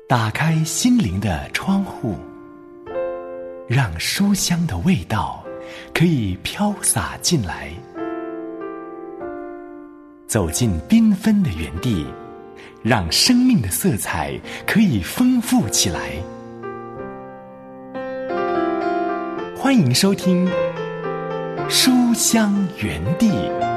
打开心灵的窗户，让书香的味道可以飘洒进来。走进缤纷的园地，让生命的色彩可以丰富起来。欢迎收听书香园地。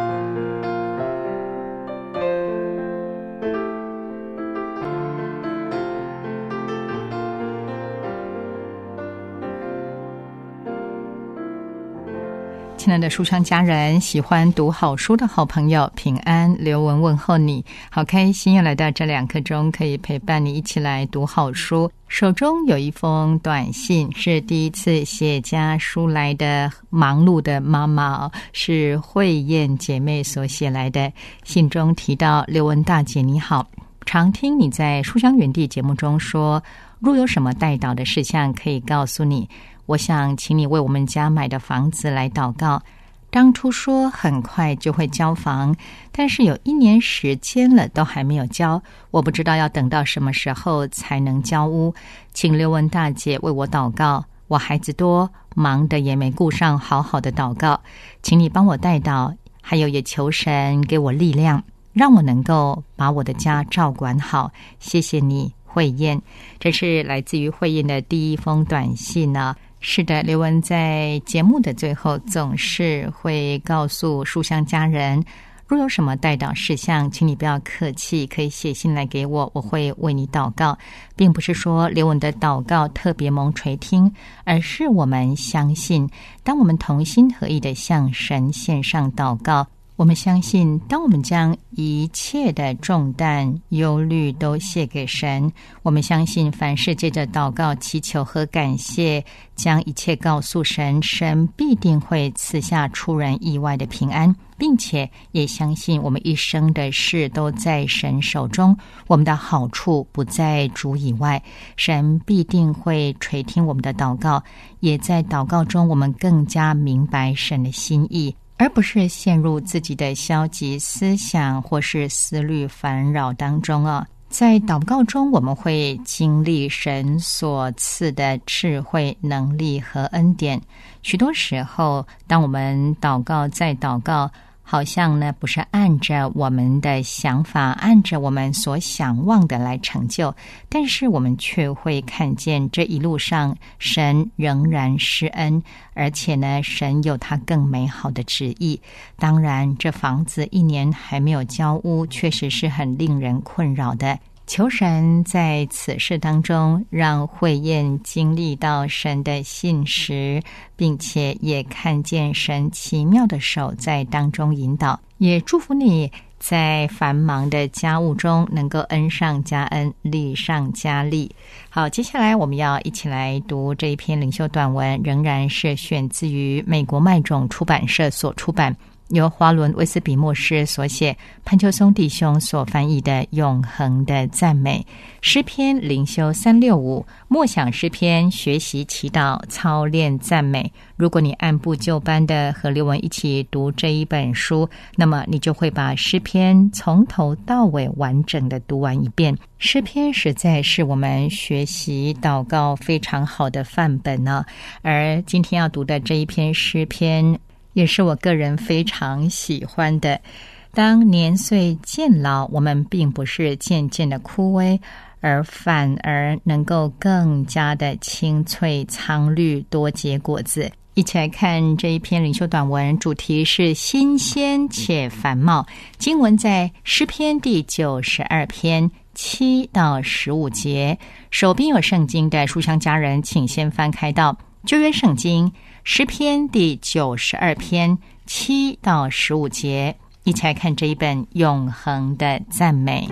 亲爱的书香家人，喜欢读好书的好朋友，平安，刘文问候你，好开心又来到这2刻钟，可以陪伴你一起来读好书。手中有一封短信，是第一次写家书来的忙碌的妈妈，是慧燕姐妹所写来的。信中提到，刘文大姐你好，常听你在书香园地节目中说，若有什么代祷的事项可以告诉你，我想请你为我们家买的房子来祷告。当初说很快就会交房，但是有1年时间了都还没有交，我不知道要等到什么时候才能交屋，请刘文大姐为我祷告。我孩子多，忙得也没顾上好好的祷告，请你帮我代祷，还有也求神给我力量，让我能够把我的家照管好。谢谢你，慧燕。这是来自于慧燕的第一封短信呢。是的，刘文在节目的最后总是会告诉书香家人，若有什么代祷事项，请你不要客气，可以写信来给我，我会为你祷告。并不是说刘文的祷告特别蒙垂听，而是我们相信，当我们同心合意的向神献上祷告，我们相信，当我们将一切的重担、忧虑都卸给神，我们相信凡事借着祷告、祈求和感谢，将一切告诉神，神必定会赐下出人意外的平安，并且也相信我们一生的事都在神手中，我们的好处不在主以外，神必定会垂听我们的祷告，也在祷告中我们更加明白神的心意，而不是陷入自己的消极思想或是思虑烦扰当中啊。在祷告中，我们会经历神所赐的智慧、能力和恩典。许多时候，当我们祷告再祷告，好像呢不是按着我们的想法，按着我们所想望的来成就，但是我们却会看见这一路上神仍然施恩，而且呢神有他更美好的旨意。当然这房子1年还没有交屋，确实是很令人困扰的。求神在此事当中让慧燕经历到神的信实，并且也看见神奇妙的手在当中引导，也祝福你在繁忙的家务中能够恩上加恩，利上加利。好，接下来我们要一起来读这一篇灵修短文，仍然是选自于美国麦种出版社所出版，由华伦威斯比牧师所写，潘秋松弟兄所翻译的《永恒的赞美》。诗篇灵修365，默想诗篇，学习祈祷，操练赞美。如果你按部就班的和刘文一起读这一本书，那么你就会把诗篇从头到尾完整的读完一遍。诗篇实在是我们学习祷告非常好的范本呢。而今天要读的这一篇诗篇也是我个人非常喜欢的。当年岁渐老，我们并不是渐渐的枯萎，而反而能够更加的青翠苍绿，多结果子。一起来看这一篇灵修短文，主题是新鲜且繁茂。经文在诗篇第92篇7到15节。手边有圣经的书香家人，请先翻开到旧约圣经诗篇第92篇7到15节，一起来看这一本永恒的赞美。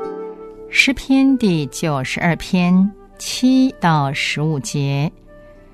诗篇第92篇7到15节。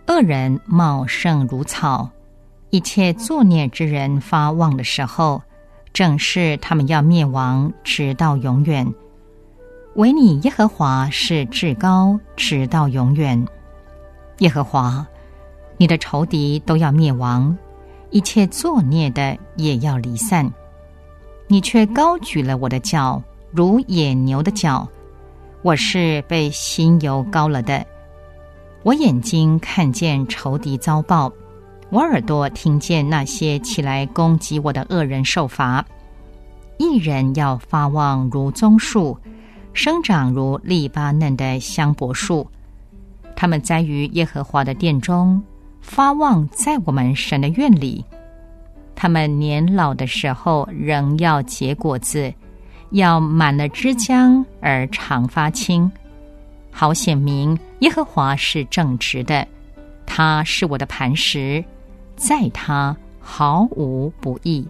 恶人茂盛如草，一切作孽之人发旺的时候，正是他们要灭亡，直到永远。唯你耶和华是至高，直到永远。耶和华，你的仇敌都要灭亡，一切作孽的也要离散。你却高举了我的脚，如野牛的脚，我是被新油膏了的。我眼睛看见仇敌遭报，我耳朵听见那些起来攻击我的恶人受罚。义人要发旺如棕树，生长如利巴嫩的香柏树。他们栽于耶和华的殿中，发旺在我们神的院里。他们年老的时候仍要结果子，要满了枝浆而常发青。好显明耶和华是正直的，他是我的磐石，在他毫无不义。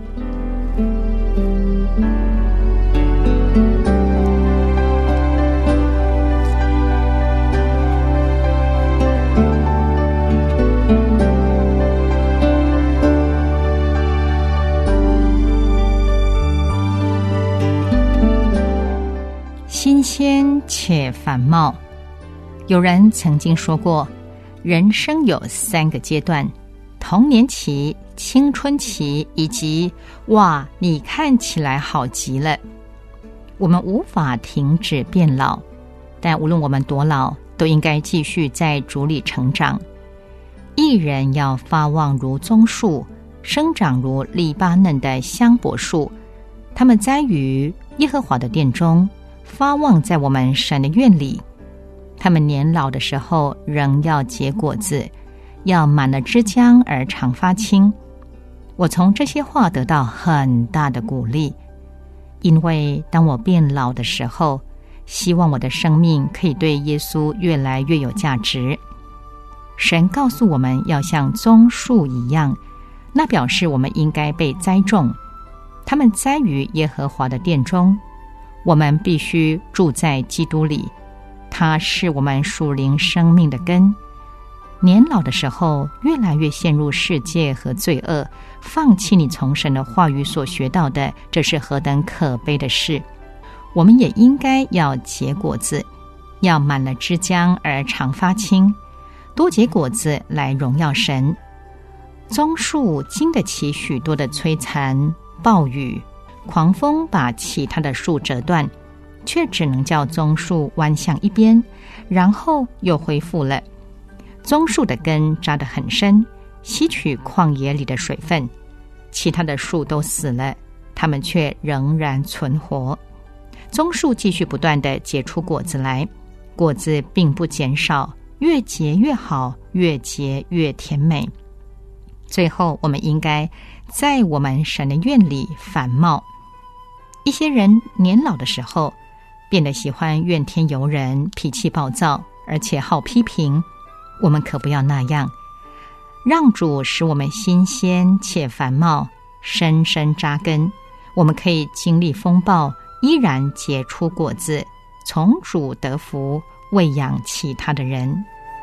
新鲜且繁茂。有人曾经说过，人生有3个阶段：童年期、青春期以及哇，你看起来好极了。我们无法停止变老，但无论我们多老，都应该继续在主里成长。义人要发旺如棕树，生长如利巴嫩的香柏树。他们栽于耶和华的殿中，发旺在我们神的院里。他们年老的时候仍要结果子，要满了枝浆而常发青。我从这些话得到很大的鼓励，因为当我变老的时候，希望我的生命可以对耶稣越来越有价值。神告诉我们要像棕树一样，那表示我们应该被栽种。他们栽于耶和华的殿中，我们必须住在基督里，他是我们属灵生命的根。年老的时候越来越陷入世界和罪恶，放弃你从神的话语所学到的，这是何等可悲的事。我们也应该要结果子，要满了枝浆而常发青，多结果子来荣耀神。棕树经得起许多的摧残、暴雨、狂风把其他的树折断，却只能叫棕树弯向一边，然后又恢复了。棕树的根扎得很深，吸取旷野里的水分，其他的树都死了，它们却仍然存活。棕树继续不断地结出果子来，果子并不减少，越结越好，越结越甜美。最后我们应该在我们神的院里繁茂。一些人年老的时候变得喜欢怨天尤人，脾气暴躁，而且好批评。我们可不要那样，让主使我们新鲜且繁茂，深深扎根。我们可以经历风暴，依然结出果子，从主得福，喂养其他的人。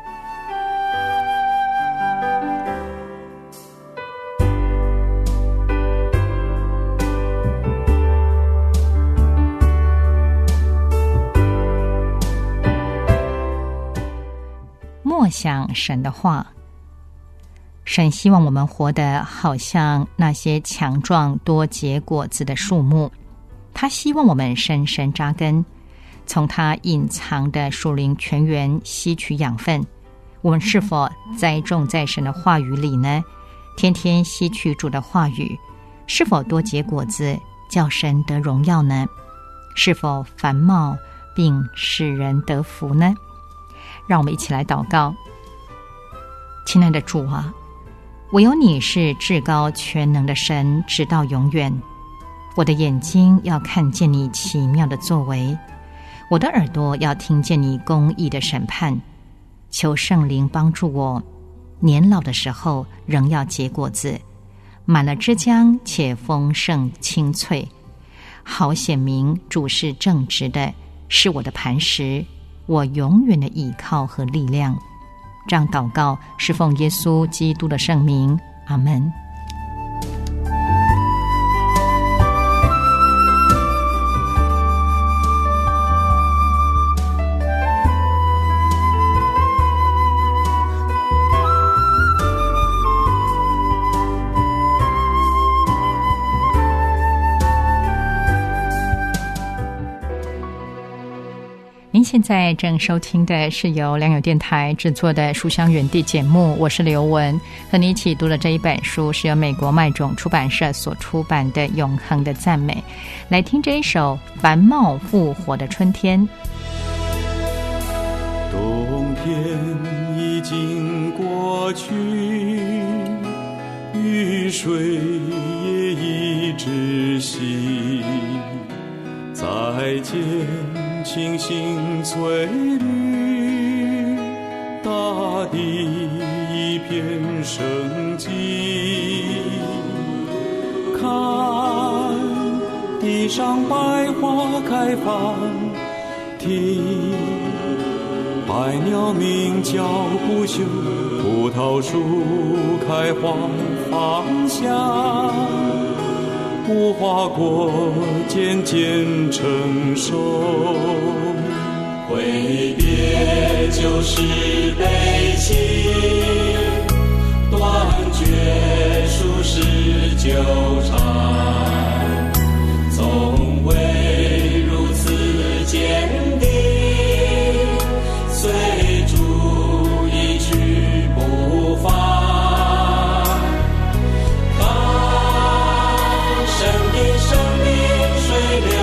默想神的话。神希望我们活得好像那些强壮多结果子的树木，他希望我们深深扎根，从他隐藏的属灵泉源吸取养分。我们是否栽种在神的话语里呢？天天吸取主的话语，是否多结果子，叫神得荣耀呢？是否繁茂并使人得福呢？让我们一起来祷告。亲爱的主啊，唯有你是至高全能的神，直到永远。我的眼睛要看见你奇妙的作为，我的耳朵要听见你公义的审判。求圣灵帮助我，年老的时候仍要结果子，满了枝浆且丰盛清脆。好显明主是正直的，是我的磐石，我永远的依靠和力量。 这样祷告是奉耶稣基督的圣名，阿们。您现在正收听的是由良友电台制作的书香园地节目，我是刘文，和你一起读了这一本书，是由美国麦种出版社所出版的《永恒的赞美》。来听这一首繁茂复活的春天。 冬天已经过去，雨水也已止息，再见清新翠绿，大地一片生机。看地上百花开放，听百鸟鸣叫不休，葡萄树开花芳香，无花果渐渐成熟。挥别旧时悲情，断绝俗世纠缠，从未如此坚定，随主一去不返。生命水流，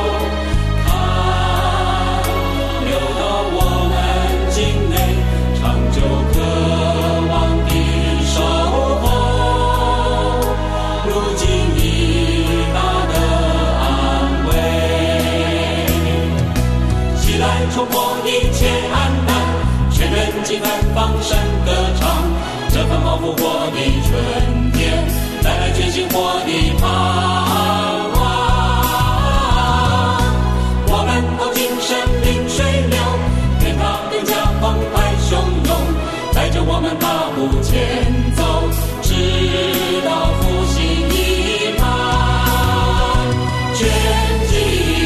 看流到我们境内，长久渴望的守候，如今已大的安慰。起来冲破一切暗淡，全人几分放声歌唱，这份丰富活的春天，带来全新活的盼。我们大步前走，直到复兴已满全景。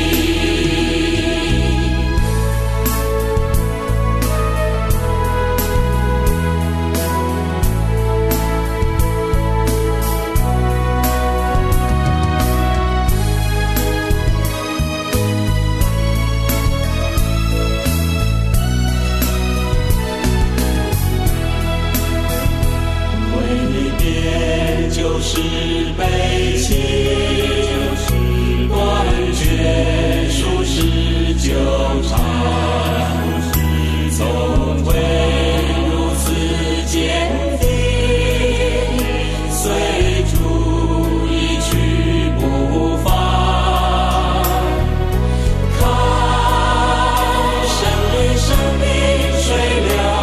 就是悲情，断绝俗世纠缠，从未如此坚定，随主一去不返。看生命水流，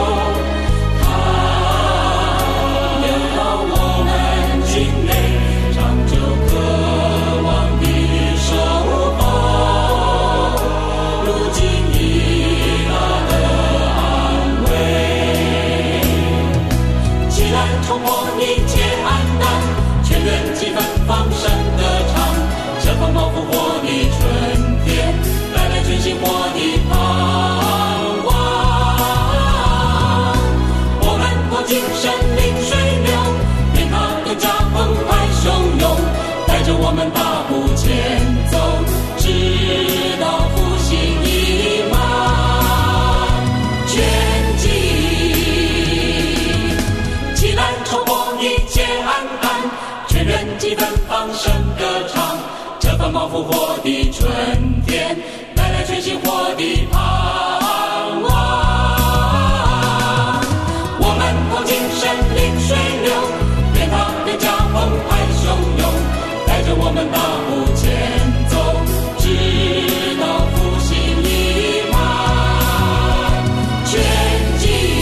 放声歌唱，这丰茂复活的春天，带来全新活的盼望。我们过尽生命水流，愿它更加澎湃汹涌，带着我们大步前走，直到复兴已满全景。起来冲破一切暗淡，全人几分放声歌唱，这繁茂复活的春天，带来全新活的盼望。我们同进生命水流，愿它更加澎湃汹涌，带着我们大步前走，直到复兴已满全景。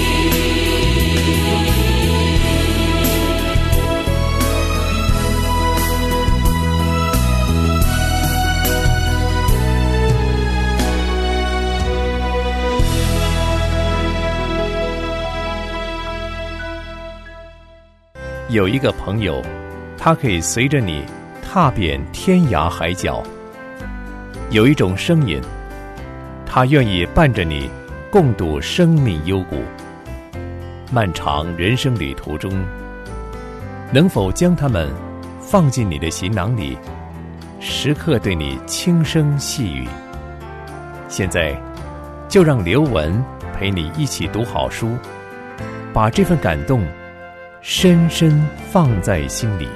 有一个朋友，他可以随着你踏遍天涯海角；有一种声音，他愿意伴着你共度生命幽谷。漫长人生旅途中，能否将他们放进你的行囊里，时刻对你轻声细语？现在就让刘文陪你一起读好书，把这份感动深深放在心里。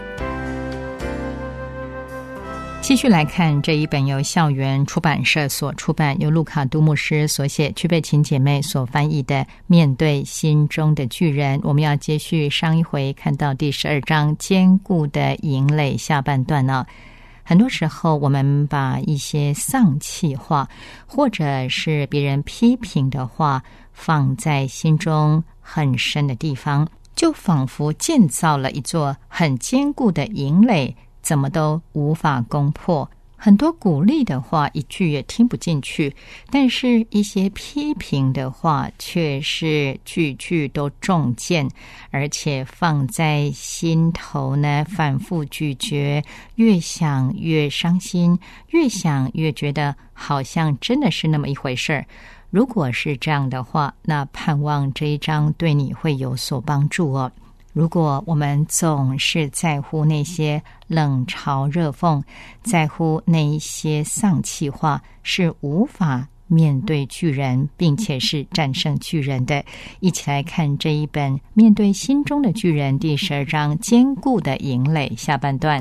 继续来看这一本由校园出版社所出版，由路卡都牧师所写，曲贝琴姐妹所翻译的《面对心中的巨人》。我们要接续上一回看到第12章坚固的营垒下半段呢。很多时候我们把一些丧气话或者是别人批评的话放在心中很深的地方，就仿佛建造了一座很坚固的营垒，怎么都无法攻破。很多鼓励的话一句也听不进去，但是一些批评的话却是句句都中箭，而且放在心头呢，反复咀嚼，越想越伤心，越想越觉得好像真的是那么一回事儿。如果是这样的话，那盼望这一章对你会有所帮助哦。如果我们总是在乎那些冷嘲热讽，在乎那一些丧气话，是无法面对巨人，并且是战胜巨人的。一起来看这一本《面对心中的巨人》第12章坚固的营垒下半段。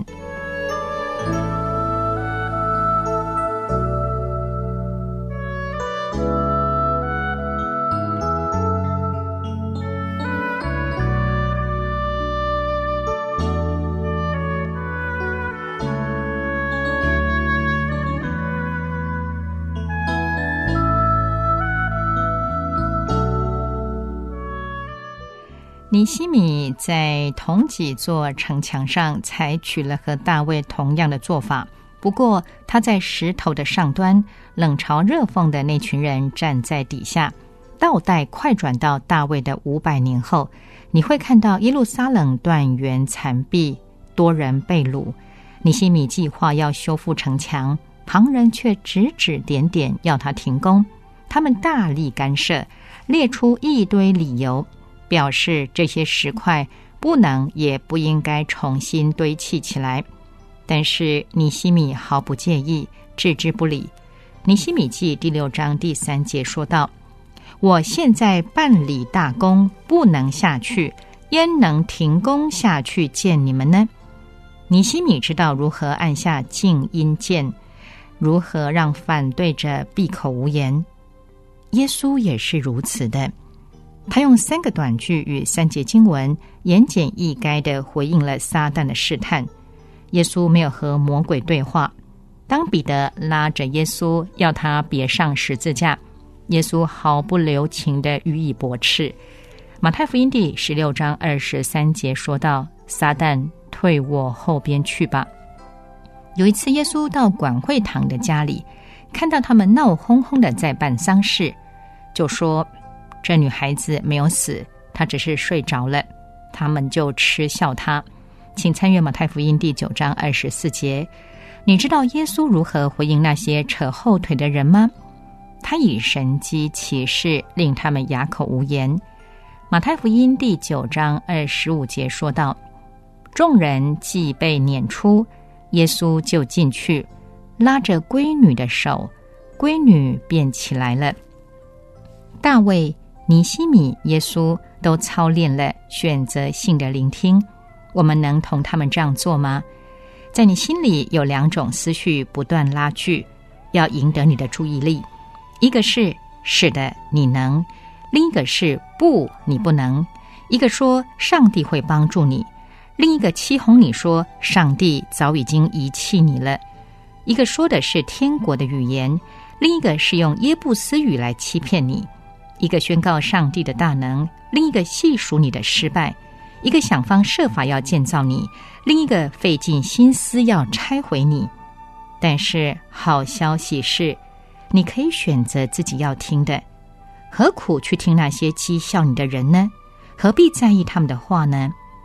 尼希米在同几座城墙上采取了和大卫同样的做法，不过他在石头的上端，冷嘲热讽的那群人站在底下。倒带快转到大卫的500年后，你会看到耶路撒冷断垣残壁，多人被掳。尼希米计划要修复城墙，旁人却指指点点要他停工。他们大力干涉，列出一堆理由，表示这些石块不能也不应该重新堆砌起来。但是尼希米毫不介意，置之不理。尼希米记第6章第3节说道：我现在办理大工，不能下去，焉能停工下去见你们呢？尼希米知道如何按下静音键，如何让反对者闭口无言。耶稣也是如此的，他用3个短句与3节经文言简意赅地回应了撒旦的试探。耶稣没有和魔鬼对话。当彼得拉着耶稣要他别上十字架，耶稣毫不留情地予以驳斥。马太福音第16章23节说道：撒旦，退我后边去吧。有一次耶稣到管会堂的家里，看到他们闹哄哄的在办丧事，就说：这女孩子没有死，她只是睡着了。他们就嗤笑他。请参阅马太福音第9章24节。你知道耶稣如何回应那些扯后腿的人吗？他以神迹奇事令他们哑口无言。马太福音第9章25节说道：众人既被撵出，耶稣就进去，拉着闺女的手，闺女便起来了。大卫、尼希米、耶稣都操练了选择性的聆听。我们能同他们这样做吗？在你心里有2种思绪不断拉锯，要赢得你的注意力。一个是是的，你能；另一个是不，你不能。一个说上帝会帮助你，另一个欺哄你说上帝早已经遗弃你了。一个说的是天国的语言，另一个是用耶布斯语来欺骗你。一个宣告上帝的大能，另一个细数你的失败。一个想方设法要建造你，另一个费尽心思要拆毁你。但是好消息是，你可以选择自己要听的。何苦去听那些讥笑你的人呢？何必在意他们的话呢？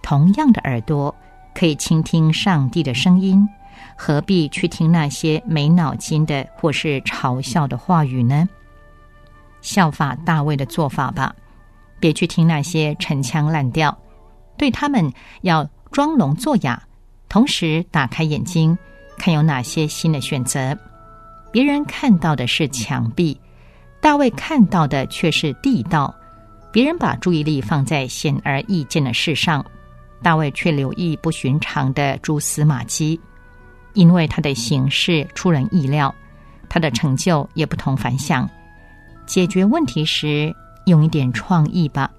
同样的耳朵可以倾听上帝的声音，何必去听那些没脑筋的或是嘲笑的话语呢？效法大卫的做法吧，别去听那些陈腔滥调，对他们要装聋作哑，同时打开眼睛，看有哪些新的选择。别人看到的是墙壁，大卫看到的却是地道。别人把注意力放在显而易见的事上，大卫却留意不寻常的蛛丝马迹。因为他的行事出人意料，他的成就也不同凡响。解决问题时用一点创意吧。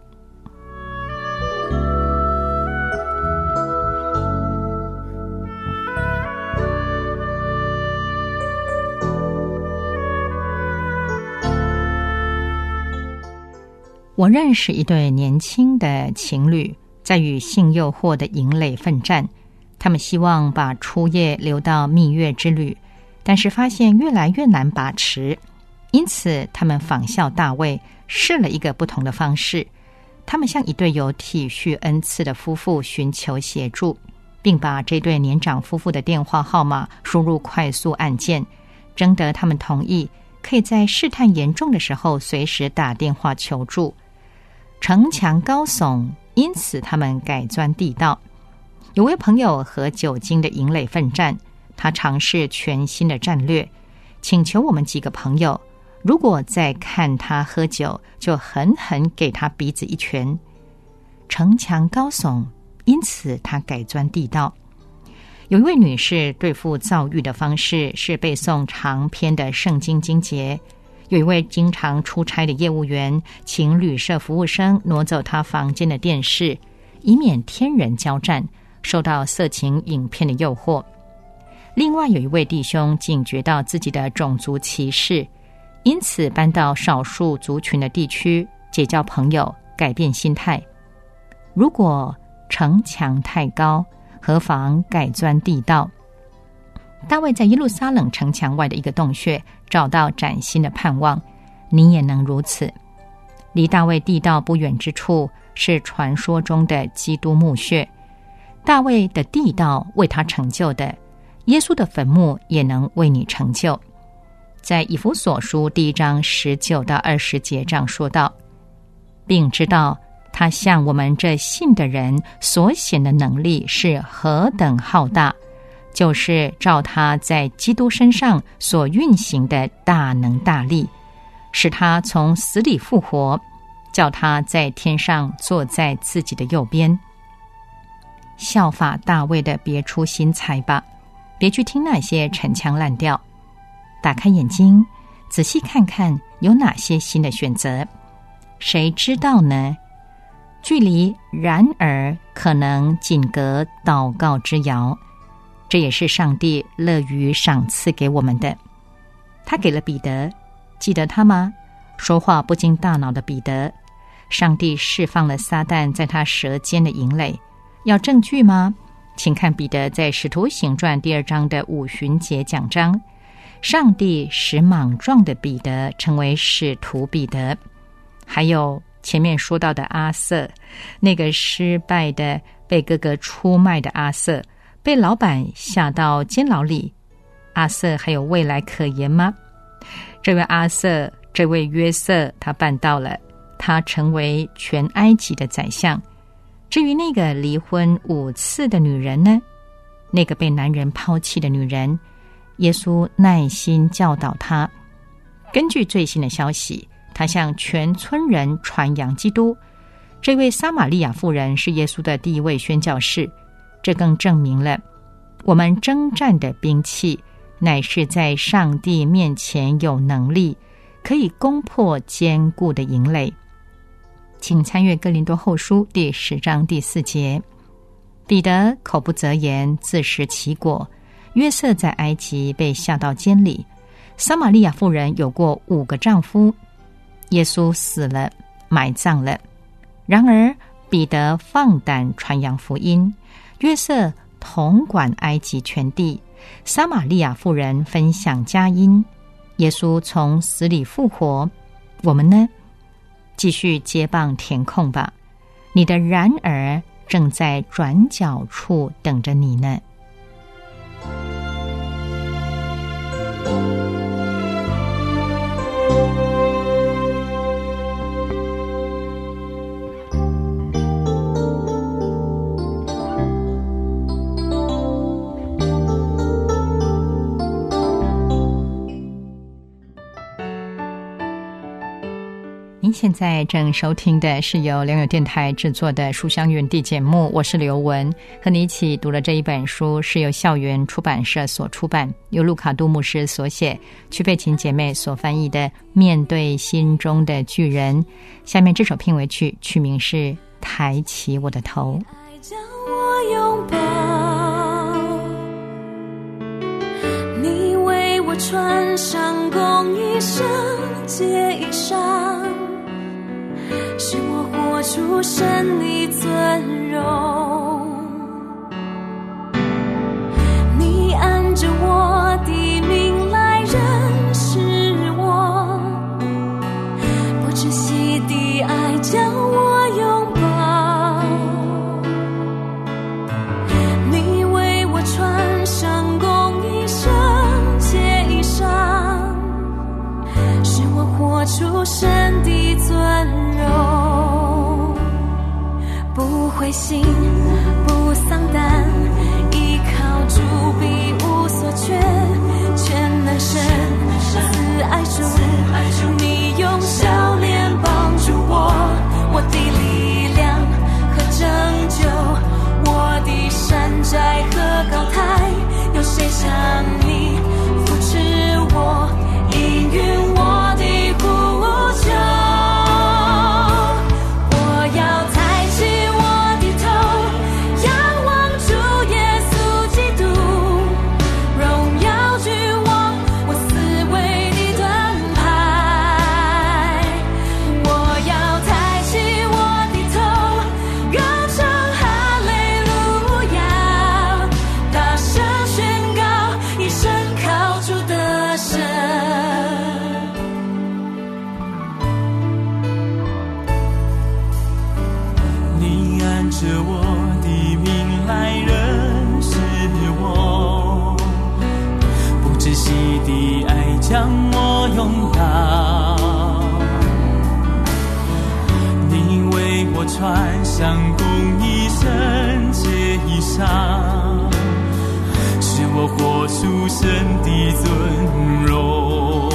我认识一对年轻的情侣，在与性诱惑的营垒奋战。他们希望把初夜留到蜜月之旅，但是发现越来越难把持，因此他们仿效大卫，试了一个不同的方式。他们向一对有体恤恩赐的夫妇寻求协助，并把这对年长夫妇的电话号码输入快速按键，征得他们同意，可以在事态严重的时候随时打电话求助。城墙高耸，因此他们改钻地道。有位朋友和酒精的营垒奋战，他尝试全新的战略，请求我们几个朋友，如果再看他喝酒，就狠狠给他鼻子一拳。城墙高耸，因此他改钻地道。有一位女士对付躁郁的方式是背诵长篇的圣经经节。有一位经常出差的业务员，请旅社服务生挪走他房间的电视，以免天人交战，受到色情影片的诱惑。另外有一位弟兄警觉到自己的种族歧视，因此搬到少数族群的地区，结交朋友，改变心态。如果城墙太高，何妨改钻地道？大卫在耶路撒冷城墙外的一个洞穴找到崭新的盼望，你也能如此。离大卫地道不远之处是传说中的基督墓穴，大卫的地道为他成就的，耶稣的坟墓也能为你成就。在以弗所书1章19到20节这样说道，并知道他向我们这信的人所显的能力是何等浩大，就是照他在基督身上所运行的大能大力，使他从死里复活，叫他在天上坐在自己的右边。效法大卫的别出心裁吧，别去听那些陈腔滥调，打开眼睛，仔细看看有哪些新的选择。谁知道呢？距离然而可能仅隔祷告之遥，这也是上帝乐于赏赐给我们的。他给了彼得，记得他吗？说话不经大脑的彼得，上帝释放了撒旦在他舌尖的营垒。要证据吗？请看彼得在使徒行传2章的五旬节讲章，上帝使莽撞的彼得成为使徒彼得。还有前面说到的阿瑟，那个失败的被哥哥出卖的阿瑟，被老板下到监牢里，阿瑟还有未来可言吗？这位阿瑟，这位约瑟，他办到了，他成为全埃及的宰相。至于那个离婚5次的女人呢？那个被男人抛弃的女人，耶稣耐心教导她。根据最新的消息，他向全村人传扬基督。这位撒玛利亚妇人是耶稣的第一位宣教士，这更证明了我们征战的兵器乃是在上帝面前有能力，可以攻破坚固的营垒。请参阅哥林多后书10章第4节。彼得口不择言，自食其果。约瑟在埃及被下到监里。撒玛利亚妇人有过5个丈夫。耶稣死了，埋葬了。然而彼得放胆传扬福音，约瑟统管埃及全地，撒玛利亚妇人分享佳音，耶稣从死里复活。我们呢？继续接棒填空吧。你的然而正在转角处等着你呢。您现在正收听的是由良友电台制作的书香园地节目，我是刘文，和你一起读了这一本书，是由校园出版社所出版，由路卡杜牧师所写，曲佩琴姐妹所翻译的《面对心中的巨人》。下面这首片尾曲，曲名是《抬起我的头》。 将我拥抱，你为我穿上公义圣洁衣裳，使我活出神的尊荣。你按着我的名来认识我，不窒息的爱将我拥抱。你为我穿上公义圣洁衣裳，使我活出神的尊荣。不灰心，不丧胆，依靠主必无所缺，全能神慈爱主，你用笑脸帮助我，我的力量和拯救，我的山寨和高台，有谁像你扶持我，应允我的呼求。将我拥抱，你为我穿上公义圣洁衣裳，使我活出神的尊荣。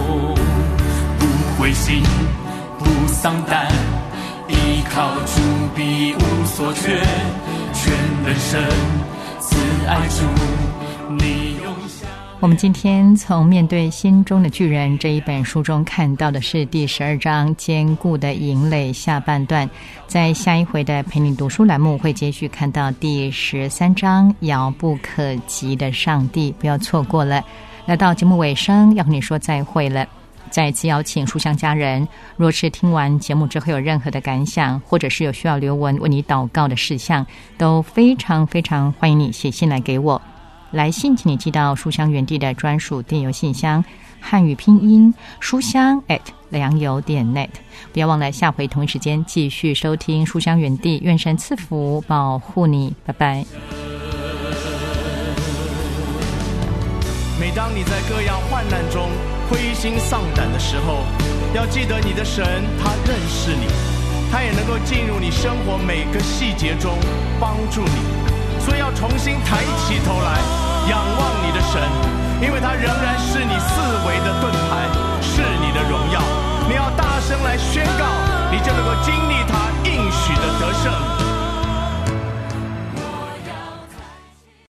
不灰心，不丧胆，依靠主必无所缺，全能神慈爱主，你用我们今天从《面对心中的巨人》这一本书中看到的是第12章坚固的营垒下半段，在下一回的陪你读书栏目会继续看到第13章遥不可及的上帝，不要错过了。来到节目尾声，要和你说再会了。再一次邀请书香家人，若是听完节目之后有任何的感想，或者是有需要刘文为你祷告的事项，都非常非常欢迎你写信来给我。来信请你寄到书香园地的专属电邮信箱，汉语拼音书香良友.net。不要忘了下回同一时间继续收听书香园地，愿神赐福保护你，拜拜。 每当你在各样患难中灰心丧胆的时候，要记得你的神他认识你，他也能够进入你生活每个细节中帮助你，所以要重新抬起头来仰望你的神，因为他仍然是你